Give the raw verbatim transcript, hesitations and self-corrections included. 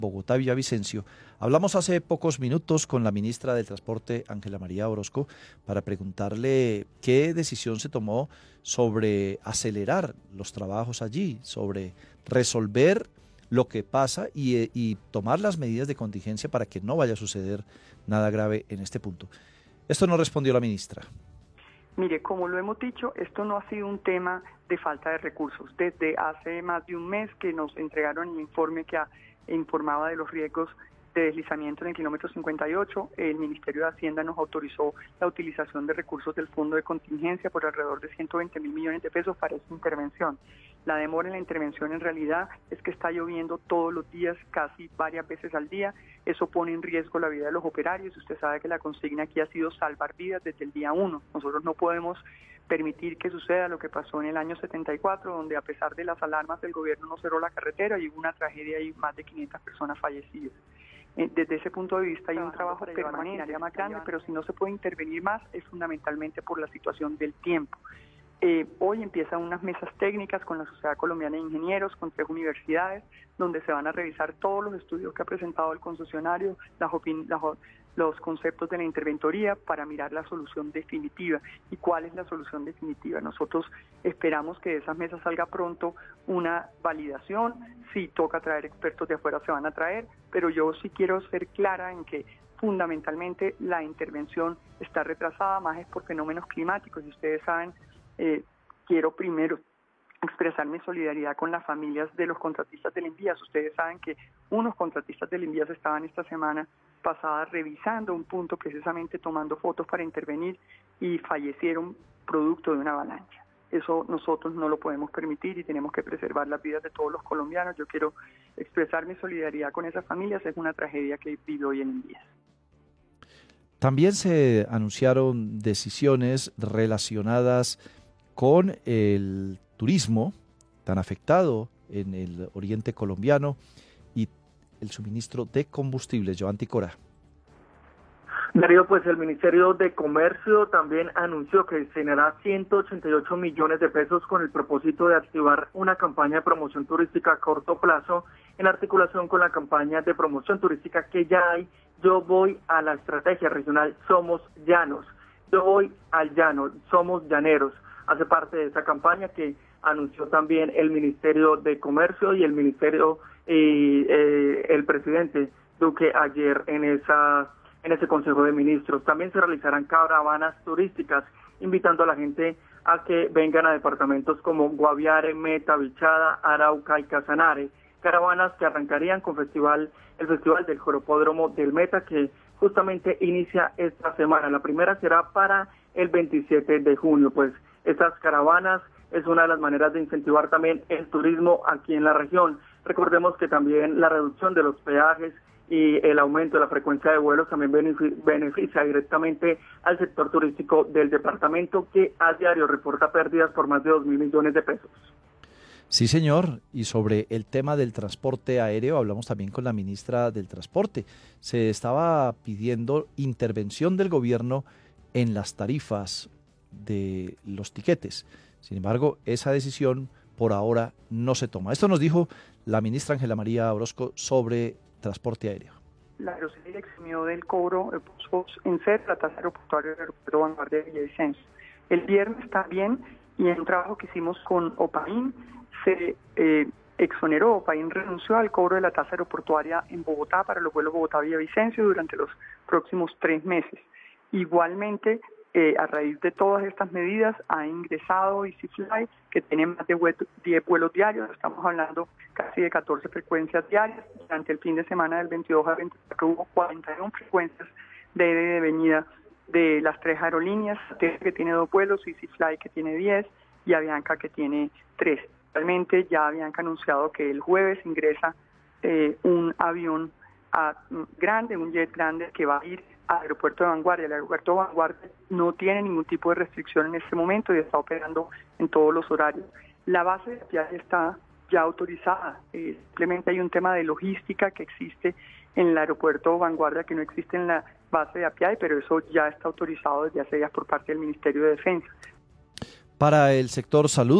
Bogotá-Villavicencio. Hablamos hace pocos minutos con la ministra del Transporte, Ángela María Orozco, para preguntarle qué decisión se tomó sobre acelerar los trabajos allí, sobre resolver lo que pasa y, y tomar las medidas de contingencia para que no vaya a suceder nada grave en este punto. Esto no respondió la ministra. Mire, como lo hemos dicho, esto no ha sido un tema de falta de recursos. Desde hace más de un mes que nos entregaron el informe que informaba de los riesgos de deslizamiento en el kilómetro cincuenta y ocho, el Ministerio de Hacienda nos autorizó la utilización de recursos del Fondo de Contingencia por alrededor de ciento veinte mil millones de pesos para esta intervención. La demora en la intervención en realidad es que está lloviendo todos los días, casi varias veces al día. Eso pone en riesgo la vida de los operarios. Usted sabe que la consigna aquí ha sido salvar vidas desde el día uno. Nosotros no podemos permitir que suceda lo que pasó en el año setenta y cuatro, donde a pesar de las alarmas del gobierno no cerró la carretera y hubo una tragedia y más de quinientas personas fallecidas. Desde ese punto de vista hay un trabajo permanente más grande, pero si no se puede intervenir más es fundamentalmente por la situación del tiempo. Eh, hoy empiezan unas mesas técnicas con la Sociedad Colombiana de Ingenieros, con tres universidades, donde se van a revisar todos los estudios que ha presentado el concesionario, las opin- las, los conceptos de la interventoría para mirar la solución definitiva. ¿Y cuál es la solución definitiva? Nosotros esperamos que de esas mesas salga pronto una validación. Si toca traer expertos de afuera, se van a traer, pero yo sí quiero ser clara en que fundamentalmente la intervención está retrasada, más es por fenómenos climáticos. Y ustedes saben, eh, quiero primero expresar mi solidaridad con las familias de los contratistas del Envías. Ustedes saben que unos contratistas del Envías estaban esta semana pasada revisando un punto, precisamente tomando fotos para intervenir, y fallecieron producto de una avalancha. Eso nosotros no lo podemos permitir y tenemos que preservar las vidas de todos los colombianos. Yo quiero expresar mi solidaridad con esas familias. Es una tragedia que vive hoy en Envías. También se anunciaron decisiones relacionadas con el turismo tan afectado en el oriente colombiano y el suministro de combustibles. Joanty Cora. Darío, pues el Ministerio de Comercio también anunció que destinará ciento ochenta y ocho millones de pesos con el propósito de activar una campaña de promoción turística a corto plazo en articulación con la campaña de promoción turística que ya hay. Yo voy a la estrategia regional Somos Llanos. Yo voy al llano, somos llaneros. Hace parte de esa campaña que anunció también el Ministerio de Comercio y el Ministerio, eh, eh, el presidente Duque ayer en esa en ese Consejo de Ministros. También se realizarán caravanas turísticas, invitando a la gente a que vengan a departamentos como Guaviare, Meta, Bichada, Arauca y Casanare. Caravanas que arrancarían con festival, el Festival del Joropódromo del Meta, que justamente inicia esta semana. La primera será para el veintisiete de junio, pues estas caravanas es una de las maneras de incentivar también el turismo aquí en la región. Recordemos que también la reducción de los peajes y el aumento de la frecuencia de vuelos también beneficia directamente al sector turístico del departamento, que a diario reporta pérdidas por más de dos mil millones de pesos. Sí, señor. Y sobre el tema del transporte aéreo, hablamos también con la ministra del Transporte. Se estaba pidiendo intervención del gobierno en las tarifas de los tiquetes. Sin embargo, esa decisión por ahora no se toma. Esto nos dijo la ministra Ángela María Orozco sobre transporte aéreo. La aerolínea eximió del cobro en ser la tasa aeroportuaria del aeropuerto Vanguardia de Villavicencio. El viernes también, y en un trabajo que hicimos con OPAIN, se eh, exoneró, OPAIN renunció al cobro de la tasa aeroportuaria en Bogotá para los vuelos Bogotá-Villavicencio durante los próximos tres meses. Igualmente, Eh, a raíz de todas estas medidas ha ingresado EasyFly, que tiene más de diez vuelos diarios. Estamos hablando casi de catorce frecuencias diarias. Durante el fin de semana del veintidós al veinticuatro hubo cuarenta y una frecuencias de ida y de venida de las tres aerolíneas, que tiene dos vuelos, EasyFly que tiene diez y Avianca que tiene tres. Realmente ya Avianca ha anunciado que el jueves ingresa eh, un avión a, grande, un jet grande que va a ir al aeropuerto de Vanguardia. El aeropuerto de Vanguardia no tiene ningún tipo de restricción en este momento y está operando en todos los horarios. La base de viaje está ya autorizada. Eh, simplemente hay un tema de logística que existe en el aeropuerto de Vanguardia que no existe en la base de Apiay, pero eso ya está autorizado desde hace días por parte del Ministerio de Defensa. Para el sector salud,